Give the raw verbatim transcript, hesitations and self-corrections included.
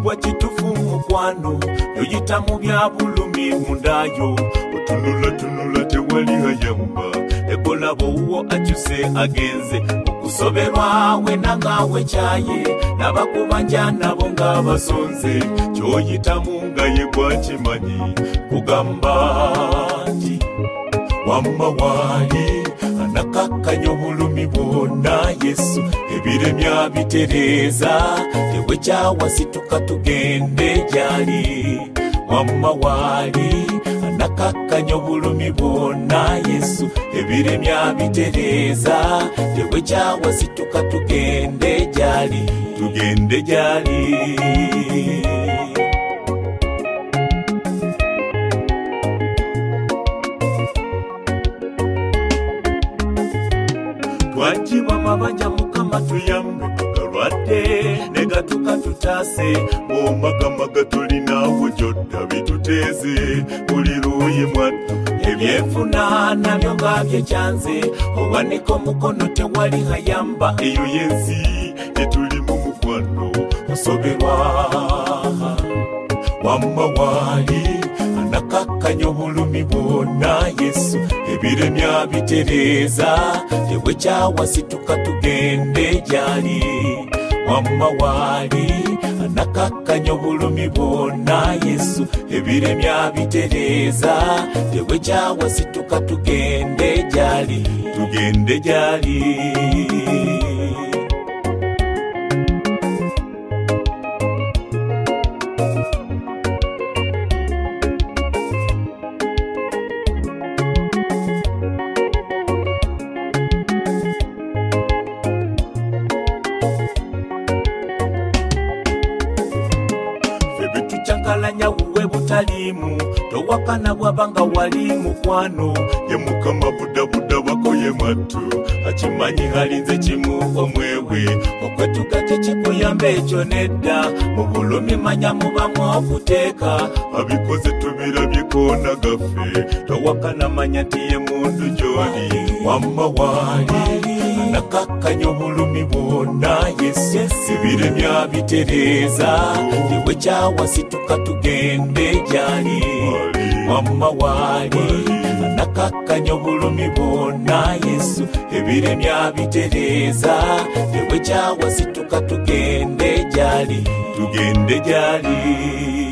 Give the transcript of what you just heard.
bwa kitufu mukwano yoyita mu bya bulumi mundayo otunula tunula tewali hayamba ekola bowo akyuse agenze okusoberwa we nangawe kyaye n'abakubanja nabo nga basonze kyoyita mu nga ye bwakimanyi kugamba nti wamma wali anakakanya obulumi bwonna Yesu ebiremya bitereza tewe kyawasituka tugende gyali wamma wali anakakanya obulumi bwonna Yesu ebiremya bitereza tewe kyawasituka tugende gyali tugende gyali Wajiba mabanja mukama tuyambe tukalwadde negatuka tutase omagamaga tulinawo jodda bituteze buli luuyi mwattu ebyefuna nabyo nga byekyanze owaniko mukono tewali hayamba eyo yensi tetulimu mukwano osoberwa wamma wali anakakanya obulumi bwonna Yesu ebiremya bitereza tewe kyawasituka tugende gyali wamma wali anakakanya obulumi bwonna Yesu ebiremya bitereza tewe kyawasituka tugende gyali tugende gyali Chankalanya uwe butalimu towakana bwabanga wali mukwano ye mukama buda buda wako ye matu akimanyi halinze kimu omwewe okwetugate kikuyamba ekyo nedda mu bulumi manya mubamu okuteeka abikoze tubirabye koona gaffe towakana manya nti ye mundu gy'oli wamma wali anakakanya obulumi bwonna Yesu ebiremya bitereza tewe kyawasituka tugende gyali wamma wali anakakanya obulumi bwonna Yesu ebiremya bitereza tewe kyawasituka tugende gyali tugende gyali